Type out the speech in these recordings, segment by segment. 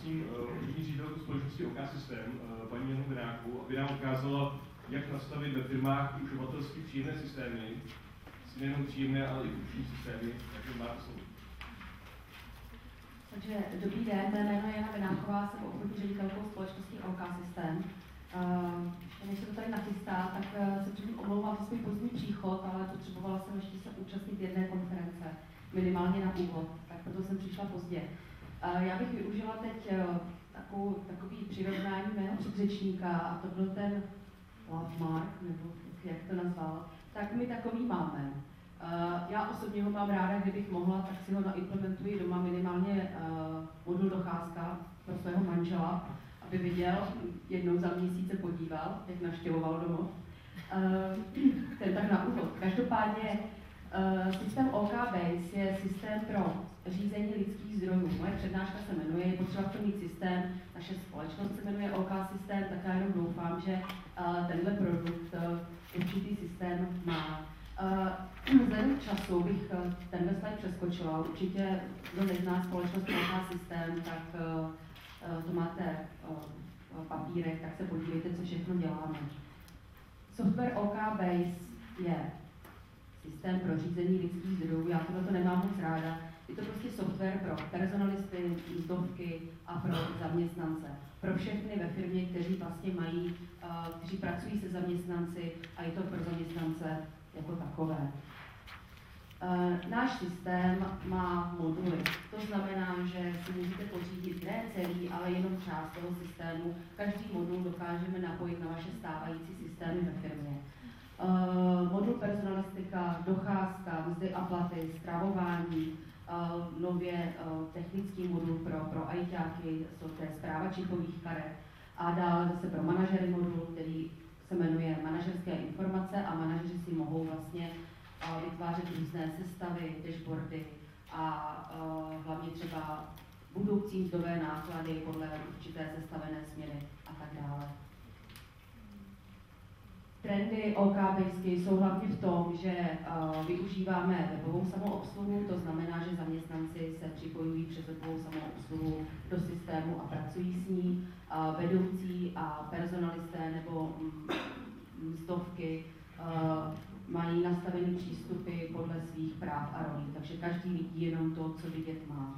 prosím obchodní ředitelku společnosti OK System, paní Janu Dráku, aby nám ukázala, jak nastavit ve firmách i uživatelsky příjemné systémy, nejenom příjemné, ale i funkční systémy, takže máte slovo. Takže dobrý den, mé jméno je Jana Vináková, jsem obchodní ředitelkou společnosti OK System. Než se to tady nachystá, tak se předtím omlouvám za svůj pozdní příchod, ale potřebovala jsem ještě se účastnit jedné konference, minimálně na úvod, tak proto jsem přišla pozdě. Já bych využila teď takový přirovnání mého předřečníka, a to byl ten Lovemark, nebo jak to nazval, tak my takový máme. Já osobně ho mám ráda, kdybych mohla, tak si ho naimplementuji doma minimálně modul docházka pro svého manžela, aby viděl, jednou za měsíc se podíval, jak navštěvoval domov. Ten tak na úvod. Každopádně systém OK Base je systém pro řízení lidských zdrojů. Moje přednáška se jmenuje Je potřeba v tom mít systém, naše společnost se jmenuje OK System, tak já jenom doufám, že tenhle produkt určitý systém má. Vzhledem k času bych tenhle slide přeskočila. Určitě, kdo nezná společnost OK System, tak to máte papírek, tak se podívejte, co všechno děláme. Software OK Base je systém pro řízení lidských zdrojů. Já tohle nemám moc ráda. Je to prostě software pro personalisty, mzdovky a pro zaměstnance. Pro všechny ve firmě, kteří vlastně mají, kteří pracují se zaměstnanci a je to pro zaměstnance jako takové. Náš systém má moduly. To znamená, že si můžete pořídit ne celý, ale jenom část toho systému. Každý modul dokážeme napojit na vaše stávající systémy ve firmě. Modul personalistika, docházka, mzdy a platy, stravování, nově technický modul pro ajťáky, to je správa čipových karet a dále zase pro manažery modul, který se jmenuje manažerské informace a manažeři si mohou vlastně vytvářet různé sestavy, dashboardy a hlavně třeba budoucí mzdové náklady podle určité sestavené směry a tak dále. Trendy OK Basky jsou hlavně v tom, že využíváme webovou samoobsluhu, to znamená, že zaměstnanci se připojují přes webovou samoobsluhu do systému a pracují s ní. Vedoucí a personalisté nebo mzdovky mají nastavené přístupy podle svých práv a rolí, takže každý vidí jenom to, co vidět má.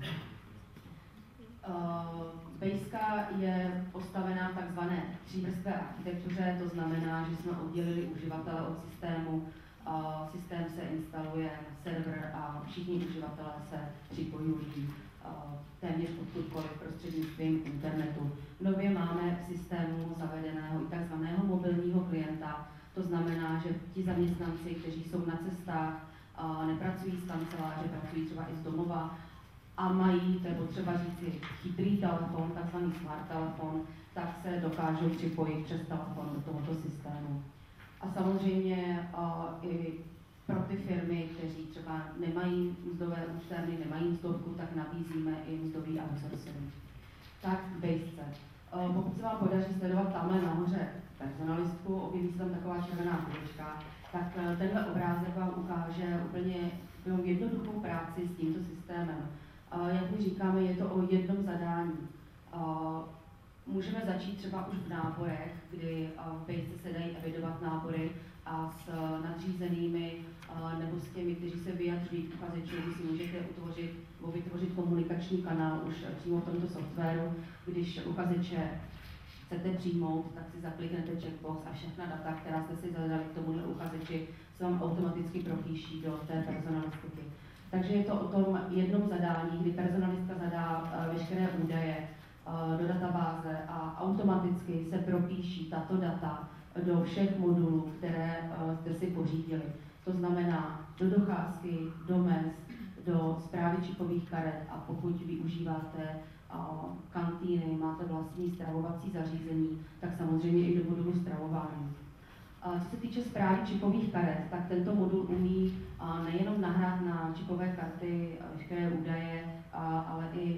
Baseka je postavená v takzvané třívrstvé architektuře, to znamená, že jsme oddělili uživatele od systému. Systém se instaluje na server a všichni uživatelé se připojují téměř odkudkoliv prostřednictvím internetu. Nově máme v systému zavedeného i takzvaného mobilního klienta, to znamená, že ti zaměstnanci, kteří jsou na cestách, nepracují z kanceláře, pracují třeba i z domova, a mají, to je potřeba říci, chytrý telefon, takzvaný smart telefon, tak se dokážou připojit přes telefon do tohoto systému. A samozřejmě i pro ty firmy, kteří třeba nemají mzdové účtárny, nemají mzdovku, tak nabízíme i mzdový outsourcing. Tak k basece. Pokud se vám podaří sledovat tamhle nahoře personalistku, objeví se tam taková červená kůžka, tak tenhle obrázek vám ukáže úplně jednoduchou práci s tímto systémem. Jak my říkáme, je to o jednom zadání. Můžeme začít třeba už v náborech, kdy v Basece se dají evidovat nábory a s nadřízenými nebo s těmi, kteří se vyjadřují k uchazečům, si můžete vytvořit komunikační kanál už přímo v tomto softwaru. Když uchazeče chcete přijmout, tak si zakliknete checkbox a všechna data, která jste si zadali k tomuhle uchazeči, se vám automaticky propíší do té personalistiky. Takže je to o tom jednom zadání, kdy personalistka zadá veškeré údaje do databáze a automaticky se propíší tato data do všech modulů, které jste si pořídili. To znamená do docházky, do mezd, do správy čipových karet a pokud využíváte kantýny, máte vlastní stravovací zařízení, tak samozřejmě i do modulu stravování. Co se týče správy čipových karet, tak tento modul umí nejenom nahrát na čipové karty veškeré údaje, ale i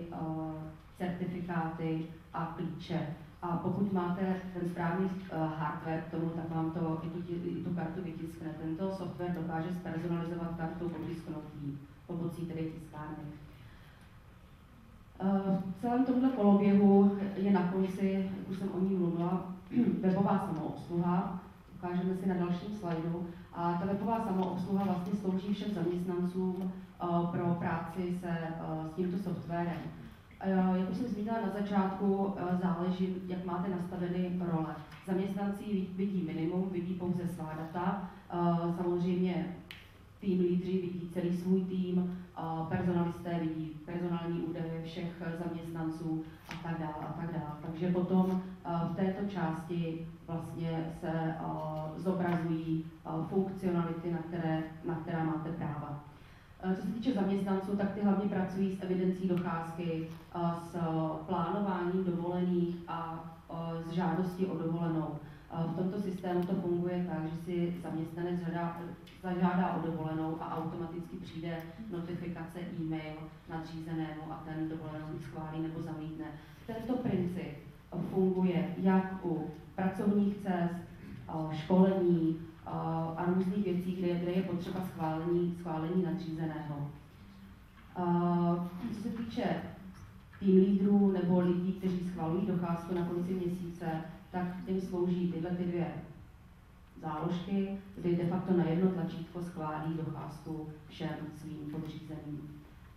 certifikáty a klíče. A pokud máte ten správný hardware k tomu, tak vám to i tu kartu vytiskne. Tento software dokáže spersonalizovat kartu potisknutí pomocí tedy tiskárny. V celém tomhle koloběhu je na konci, jak už jsem o ní mluvila, webová samoobsluha. Ukážeme si na dalším slajdu. A ta webová samoobsluha vlastně slouží všem zaměstnancům pro práci s tímto softwarem. Jak už jsem zmínila na začátku, záleží, jak máte nastaveny role. Zaměstnanci vidí minimum, vidí pouze svá data. Samozřejmě tým lídři vidí celý svůj tým, personalisté vidí personální údaje všech zaměstnanců a tak dále a tak dále. Takže potom v této části vlastně se zobrazují funkcionality, na které máte práva. Co se týče zaměstnanců, tak ty hlavně pracují s evidencí docházky, s plánováním dovolených a s žádostí o dovolenou. V tomto systému to funguje tak, že si zaměstnanec zažádá o dovolenou a automaticky přijde notifikace e-mail nadřízenému a ten dovolenou schválí nebo zamítne. Tento princip funguje jak u pracovních cest, školení a různých věcí, kde je potřeba schválení nadřízeného. Co se týče tým lídrů nebo lidí, kteří schvalují docházku na konci měsíce, tak jim slouží tyhle dvě záložky, kdy de facto na jedno tlačítko schválí docházku všem svým podřízeným.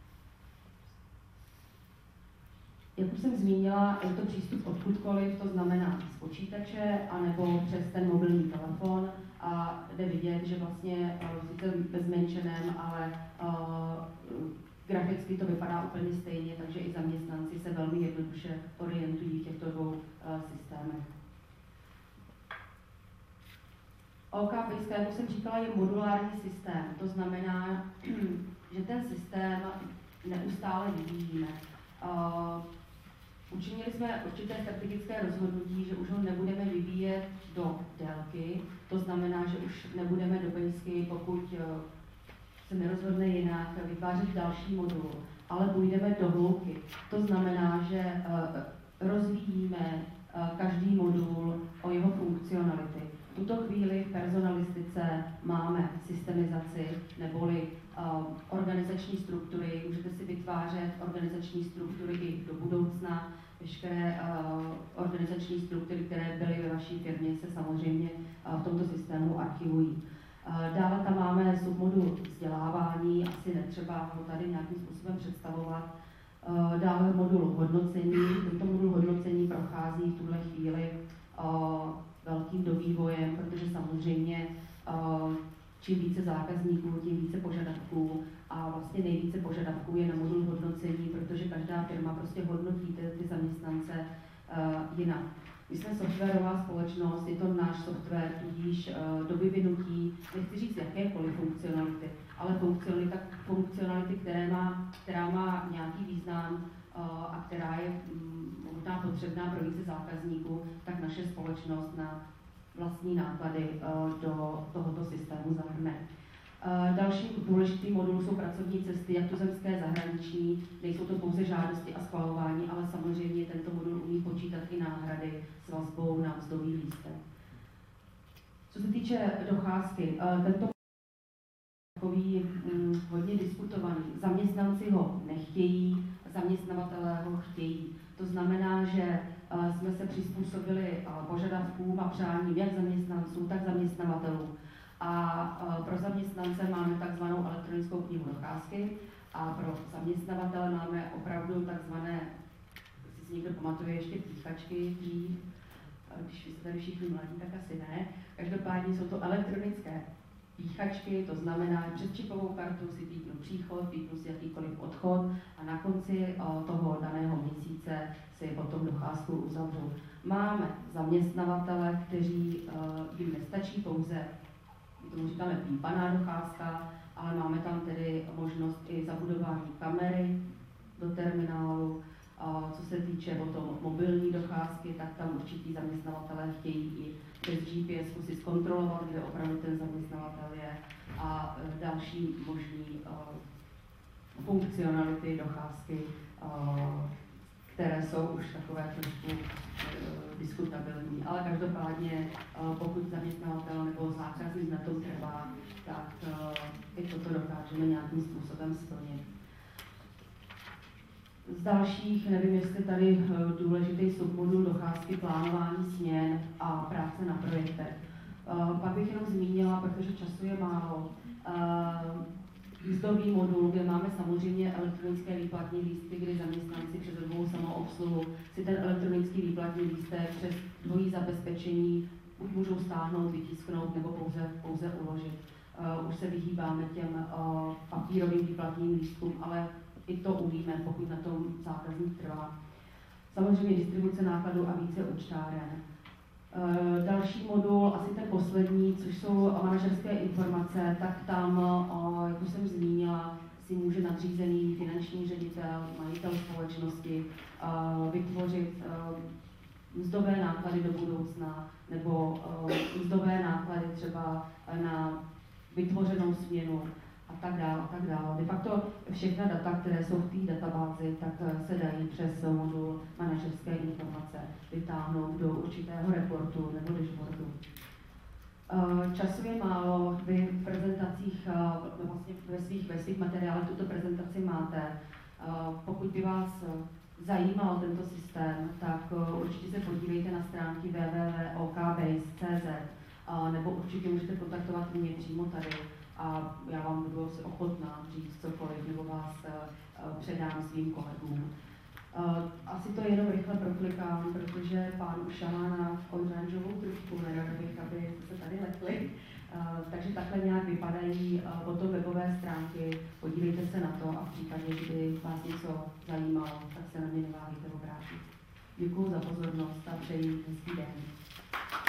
Jak už jsem zmínila, je to přístup odkudkoliv, to znamená z počítače anebo přes ten mobilní telefon a jde vidět, že vlastně sice ve zmenšeném, ale graficky to vypadá úplně stejně, takže i zaměstnanci se velmi jednoduše orientují v těchto dvou systémech. OKPISK, jak už jsem říkala, je modulární systém, to znamená, že ten systém neustále vyvíjíme. Učinili jsme určité strategické rozhodnutí, že už ho nebudeme vyvíjet do délky, to znamená, že už nebudeme do bejsky, pokud se nerozhodne jinak, vytvářet další modul, ale půjdeme do hloubky. To znamená, že rozvíjíme každý modul o jeho funkcionality. V tuto chvíli v personalistice máme systemizaci neboli organizační struktury. Můžete si vytvářet organizační struktury i do budoucna. Veškeré organizační struktury, které byly ve vaší firmě, se samozřejmě v tomto systému archivují. Dále tam máme submodul vzdělávání, asi netřeba ho tady nějakým způsobem představovat. Dále modul hodnocení. Tento modul hodnocení prochází v tuhle chvíli velkým dovývojem, protože samozřejmě čím více zákazníků, tím více požadavků a vlastně nejvíce požadavků je na modul hodnocení, protože každá firma prostě hodnotí ty zaměstnance jinak. My jsme softwarová společnost, je to náš software, tudíž do vyvinutí, nechci říct jakékoliv funkcionality, ale funkcionality, která má nějaký význam a která je možná potřebná pro více zákazníků, tak naše společnost na vlastní náklady do tohoto systému zahrne. Další důležitý modul jsou pracovní cesty, jak tuzemské, zahraniční. Nejsou to pouze žádosti a schvalování, ale samozřejmě tento modul umí počítat i náhrady s vazbou na mzdový lístek. Co se týče docházky, tento takový hodně diskutovaný. Zaměstnanci ho nechtějí, zaměstnavatelé ho chtějí. To znamená, že jsme se přizpůsobili požadavkům a přáním jak zaměstnanců, tak zaměstnavatelů. A pro zaměstnance máme takzvanou elektronickou knihu docházky a pro zaměstnavatele máme opravdu takzvané, jestli si někdo pamatuje, ještě píchačky dřív, když jste tady všichni mladí, tak asi ne. Každopádně jsou to elektronické píchačky, to znamená, že přes čipovou kartu si píknu příchod, píknu si jakýkoliv odchod a na konci toho daného měsíce si potom docházku uzavřu. Máme zaměstnavatele, kteří jim nestačí pouze, tomu říkáme pípaná docházka, ale máme tam tedy možnost i zabudování kamery do terminálu. Co se týče potom mobilní docházky, tak tam určitý zaměstnavatelé chtějí i přes GPS si zkontrolovat, kde opravdu ten zaměstnavatel je a další možný funkcionality docházky, které jsou už takové trošku diskutabilní. Ale každopádně, pokud zaměstnavatel nebo zákazník na tom trvá, tak i toto dokážeme nějakým způsobem splnit. Z dalších, nevím, jestli tady důležitý submodul docházky, plánování směn a práce na projektech. Pak bych jenom zmínila, protože času je málo, jízdový modul, kde máme samozřejmě elektronické výplatní lístky, kdy zaměstnanci přes webovou samoobsluhu si ten elektronický výplatní lístek přes dvojí zabezpečení buď můžou stáhnout, vytisknout nebo pouze uložit. Už se vyhýbáme těm papírovým výplatním lístkům, ale i to umíme, pokud na tom zákazník trvá. Samozřejmě distribuce nákladů a více účtáren. Další modul, asi ten poslední, což jsou manažerské informace, tak tam, jak už jsem zmínila, si může nadřízený finanční ředitel, majitel společnosti vytvořit mzdové náklady do budoucna nebo mzdové náklady třeba na vytvořenou směnu a tak dále. De facto všechna data, které jsou v té databázi, tak se dají přes modul manažerské informace vytáhnout do určitého reportu nebo dashboardu. Času je málo, vy v prezentacích, vlastně ve svých materiálech tuto prezentaci máte. Pokud by vás zajímal tento systém, tak určitě se podívejte na stránky www.okbase.cz nebo určitě můžete kontaktovat mě přímo tady a já vám budu asi ochotná říct cokoliv nebo vás předám svým kolegům. Asi to jenom rychle proklikám, protože pán už šahá na oranžovou trubku, nerada bych, aby se tady letli. Takže takhle nějak vypadají potom webové stránky, podívejte se na to a v případě, kdyby vás něco zajímalo, tak se na mě neváhejte obrátit. Děkuji za pozornost a přeji hezký den.